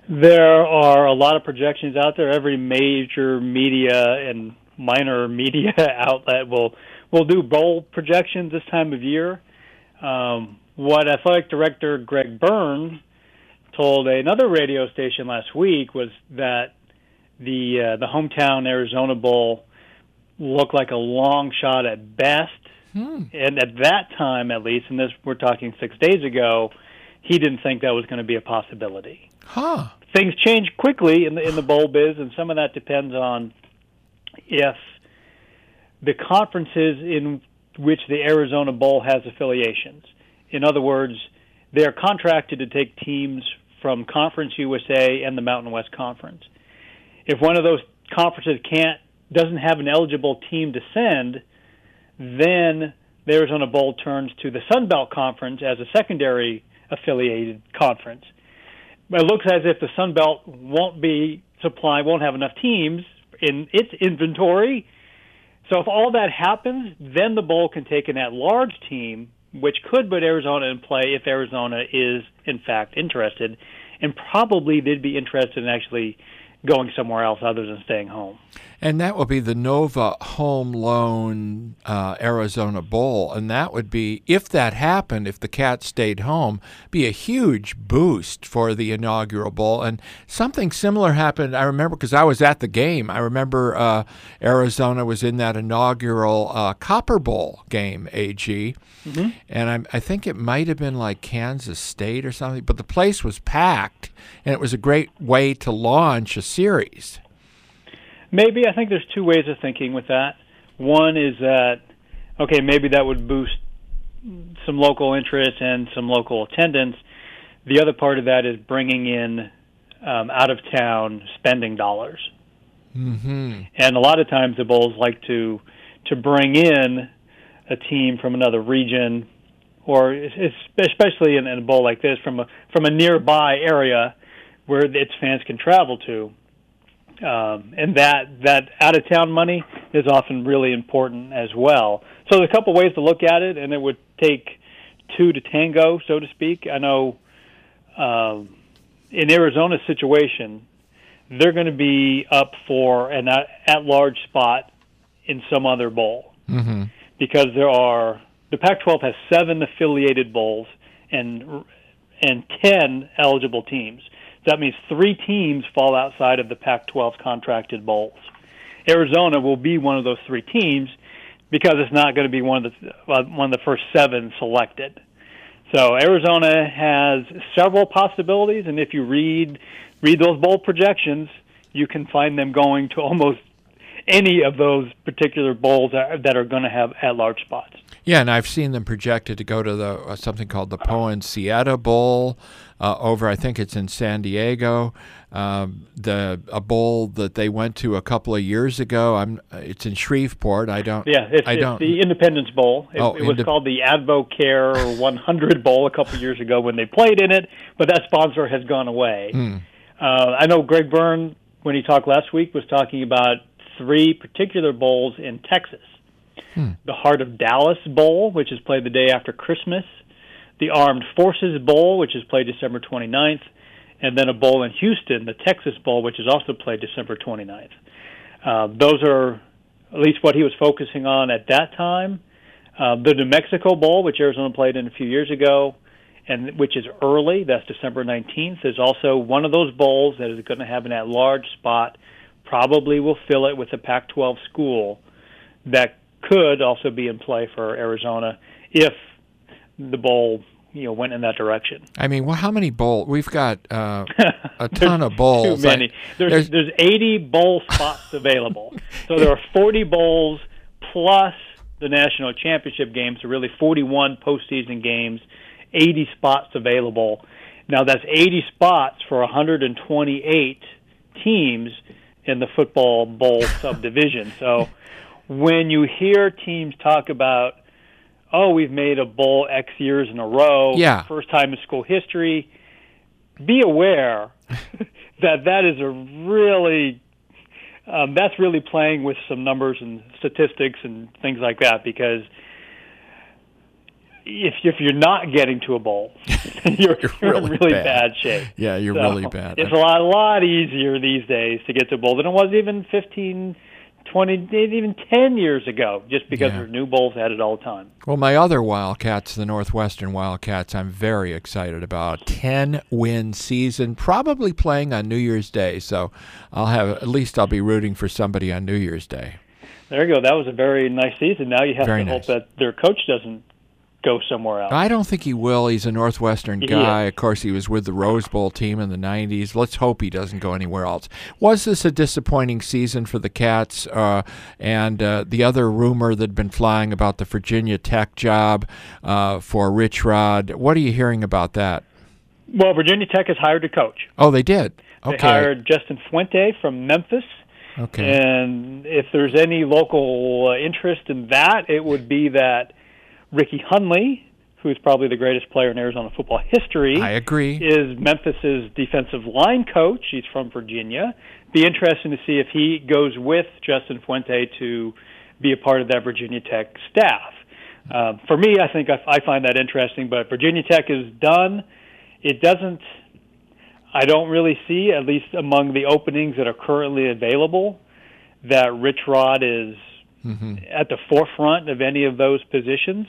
There are a lot of projections out there. Every major media and minor media outlet will will do bowl projections this time of year. Um, what athletic director Greg Byrne told another radio station last week was that the uh, the hometown Arizona Bowl looked like a long shot at best. Hmm. And at that time, at least, and this we're talking six days ago, he didn't think that was going to be a possibility. Huh. Things change quickly in the in the bowl biz, and some of that depends on if the conferences in which the Arizona Bowl has affiliations. In other words, they're contracted to take teams from Conference U S A and the Mountain West Conference. If one of those conferences can't doesn't have an eligible team to send, then the Arizona Bowl turns to the Sun Belt Conference as a secondary affiliated conference. It looks as if the Sun Belt won't be supply, won't have enough teams in its inventory. So if all that happens, then the bowl can take an at-large team, which could put Arizona in play if Arizona is, in fact, interested. And probably they'd be interested in actually going somewhere else other than staying home. And that will be the Nova Home Loan uh, Arizona Bowl. And that would be, if that happened, if the Cats stayed home, be a huge boost for the inaugural bowl. And something similar happened, I remember, because I was at the game. I remember uh, Arizona was in that inaugural uh, Copper Bowl game, A G. Mm-hmm. And I, I think it might have been like Kansas State or something. But the place was packed, and it was a great way to launch a series. Maybe. I think there's two ways of thinking with that. One is that, okay, maybe that would boost some local interest and some local attendance. The other part of that is bringing in um, out-of-town spending dollars. Mm-hmm. And a lot of times the Bulls like to to bring in a team from another region, or especially in, in a bowl like this, from a, from a nearby area where its fans can travel to. Um, and that, that out-of-town money is often really important as well. So there's a couple ways to look at it, and it would take two to tango, so to speak. I know um, in Arizona's situation, they're going to be up for an at-large spot in some other bowl. Mm-hmm. Because there are, the Pac twelve has seven affiliated bowls and and ten eligible teams. That means three teams fall outside of the Pac twelve's contracted bowls. Arizona will be one of those three teams because it's not going to be one of the uh, one of the first seven selected. So Arizona has several possibilities, and if you read read those bowl projections, you can find them going to almost any of those particular bowls that are going to have at-large spots. Yeah, and I've seen them projected to go to the uh, something called the Poinciana Bowl uh, over, I think it's in San Diego. Um, the a bowl that they went to a couple of years ago. I'm it's in Shreveport. I don't. Yeah, it's, I it's don't, the Independence Bowl. It, oh, it was Inde- called the AdvoCare one hundred Bowl a couple of years ago when they played in it, but that sponsor has gone away. Mm. Uh, I know Greg Byrne, when he talked last week, was talking about three particular bowls in Texas. Hmm. The Heart of Dallas Bowl, which is played the day after Christmas, the Armed Forces Bowl, which is played December twenty-ninth, and then a bowl in Houston, the Texas Bowl, which is also played December twenty-ninth. Uh, those are at least what he was focusing on at that time. Uh, the New Mexico Bowl, which Arizona played in a few years ago, and which is early, that's December nineteenth, is also one of those bowls that is going to have an at-large spot. Probably will fill it with a Pac twelve school that could also be in play for Arizona if the bowl, you know, went in that direction. I mean, well, how many bowls? We've got uh, a ton of bowls. Too many. I, there's, there's there's eighty bowl spots available. So there are forty bowls plus the national championship games, so really forty-one postseason games, eighty spots available. Now that's eighty spots for one hundred twenty-eight teams in the football bowl subdivision. So when you hear teams talk about, oh, we've made a bowl X years in a row, yeah. first time in school history, be aware that that is a really, um, that's really playing with some numbers and statistics and things like that, because if if you're not getting to a bowl, you're, you're you're really in really bad. bad shape. Yeah, you're So really bad. It's a lot, a lot easier these days to get to a bowl than it was even fifteen, twenty, even ten years ago, just because Yeah. there's new bowls added all the time. Well, my other Wildcats, the Northwestern Wildcats, I'm very excited about. ten-win season, probably playing on New Year's Day, so I'll have at least I'll be rooting for somebody on New Year's Day. There you go. That was a very nice season. Now you have Very to nice. hope that their coach doesn't go somewhere else. I don't think he will. He's a Northwestern He guy. is. Of course, he was with the Rose Bowl team in the nineties. Let's hope he doesn't go anywhere else. Was this a disappointing season for the Cats? Uh, and uh, the other rumor that had been flying about the Virginia Tech job uh, for Rich Rod, what are you hearing about that? Well, Virginia Tech has hired a coach. Oh, they did? They Okay. hired Justin Fuente from Memphis. Okay. And if there's any local uh, interest in that, it would be that Ricky Hunley, who's probably the greatest player in Arizona football history, I agree. is Memphis's defensive line coach. He's from Virginia. Be interesting to see if he goes with Justin Fuente to be a part of that Virginia Tech staff. Uh, for me, I think I, I find that interesting, but Virginia Tech is done. It doesn't I don't really see, at least among the openings that are currently available, that Rich Rod is mm-hmm. at the forefront of any of those positions.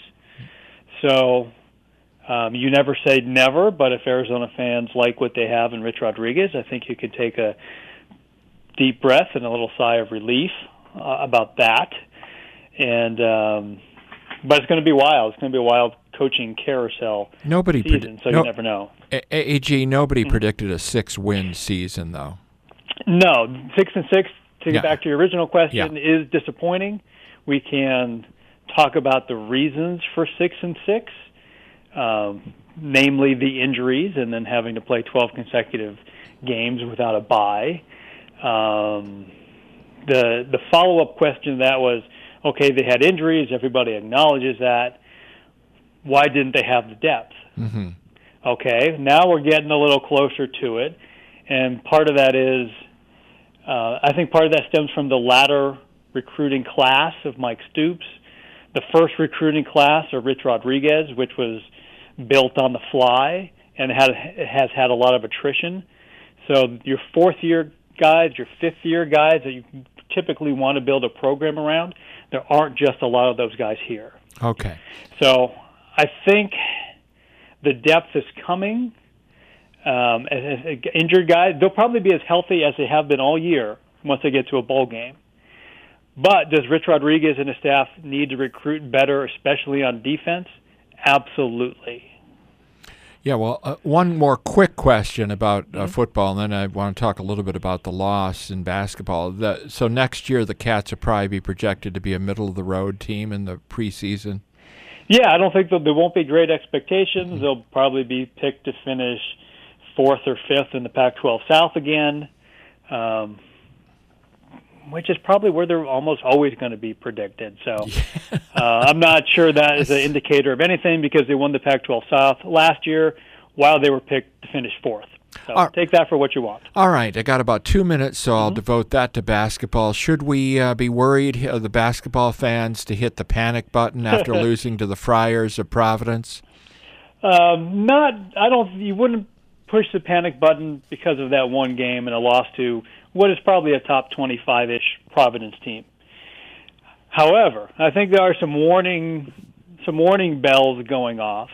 So um, you never say never, but if Arizona fans like what they have in Rich Rodriguez, I think you could take a deep breath and a little sigh of relief uh, about that. And um, but it's going to be wild. It's going to be a wild coaching carousel Nobody season, predi- so no, you never know. A- A G, nobody Mhm. predicted a six-win season, though. No, six and six. To get Yeah. back to your original question, Yeah. is disappointing. We can talk about the reasons for six and six, um, namely the injuries, and then having to play twelve consecutive games without a bye. Um, the the follow up question to that was, okay, they had injuries. Everybody acknowledges that. Why didn't they have the depth? Mm-hmm. Okay, now we're getting a little closer to it, and part of that is, uh, I think part of that stems from the latter recruiting class of Mike Stoops, the first recruiting class of Rich Rodriguez, which was built on the fly and had it has had a lot of attrition. So your fourth year guys, your fifth year guys that you typically want to build a program around, there aren't just a lot of those guys here. Okay. So I think the depth is coming. Um, as, as injured guys, they'll probably be as healthy as they have been all year once they get to a bowl game. But does Rich Rodriguez and his staff need to recruit better, especially on defense? Absolutely. Yeah, well, uh, one more quick question about uh, Mm-hmm. football, and then I want to talk a little bit about the loss in basketball. The, so next year, the Cats will probably be projected to be a middle-of-the-road team in the preseason. Yeah, I don't think that there won't be great expectations. They'll probably be picked to finish fourth or fifth in the Pac twelve South again, um, which is probably where they're almost always going to be predicted. So uh, I'm not sure that is an indicator of anything because they won the Pac twelve South last year while they were picked to finish fourth. So All right. take that for what you want. All right, I got about two minutes, so I'll Mm-hmm. devote that to basketball. Should we uh, be worried, uh, the basketball fans, to hit the panic button after losing to the Friars of Providence? Um, not, I don't. You wouldn't push the panic button because of that one game and a loss to what is probably a top twenty-five-ish Providence team. However, I think there are some warning, some warning bells going off.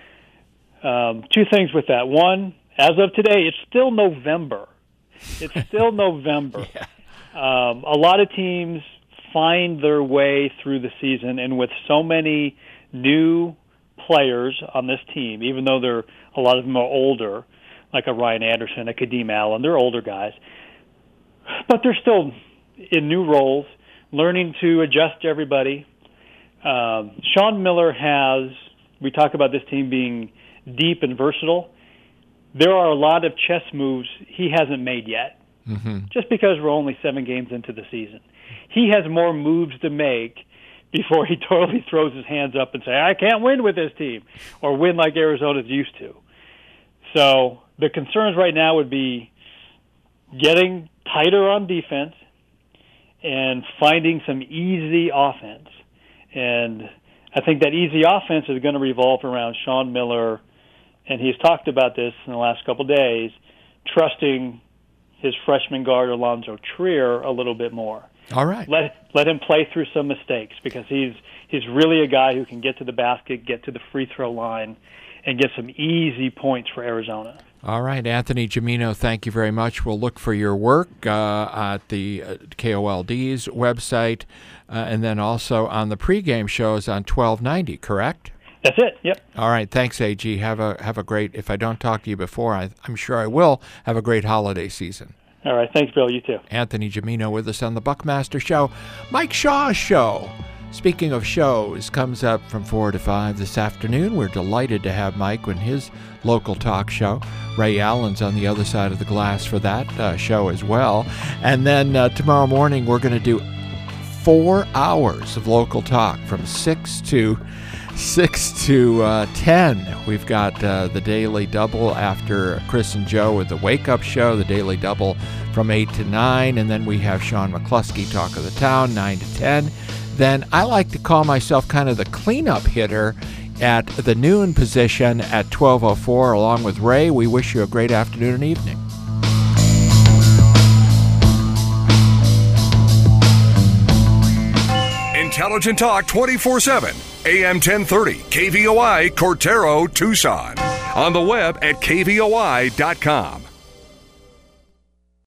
Um, two things with that. One, as of today, it's still November. It's still November. Yeah. Um, a lot of teams find their way through the season, and with so many new players on this team, even though they're a lot of them are older, like a Ryan Anderson, a Kadeem Allen, they're older guys, but they're still in new roles, learning to adjust to everybody. Um, Sean Miller has, we talk about this team being deep and versatile. There are a lot of chess moves he hasn't made yet, mm-hmm. just because we're only seven games into the season. He has more moves to make before he totally throws his hands up and say, I can't win with this team, or win like Arizona's used to. So the concerns right now would be getting tighter on defense and finding some easy offense. And I think that easy offense is going to revolve around Sean Miller, and he's talked about this in the last couple of days, trusting his freshman guard Alonzo Trier a little bit more. All right. Let let him play through some mistakes because he's he's really a guy who can get to the basket, get to the free throw line, and get some easy points for Arizona. All right, Anthony Gimino, thank you very much. We'll look for your work uh, at the uh, K O L D's website uh, and then also on the pregame shows on twelve ninety, correct? That's it, yep. All right, thanks, A G. Have a have a great, if I don't talk to you before, I, I'm sure I will, have a great holiday season. All right, thanks, Bill. You too. Anthony Gimino with us on the Buckmaster Show. Mike Shaw's show. Speaking of shows, comes up from four to five this afternoon. We're delighted to have Mike on his local talk show. Ray Allen's on the other side of the glass for that uh, show as well. And then uh, tomorrow morning, we're going to do four hours of local talk from six to six to uh, ten. We've got uh, the Daily Double after Chris and Joe with the Wake Up Show, the Daily Double from eight to nine, and then we have Sean McCluskey, Talk of the Town, nine to ten. Then I like to call myself kind of the cleanup hitter at the noon position at twelve oh four along with Ray. We wish you a great afternoon and evening. Intelligent Talk twenty-four seven, A M ten thirty, K V O I, Cortero, Tucson. On the web at K V O I dot com.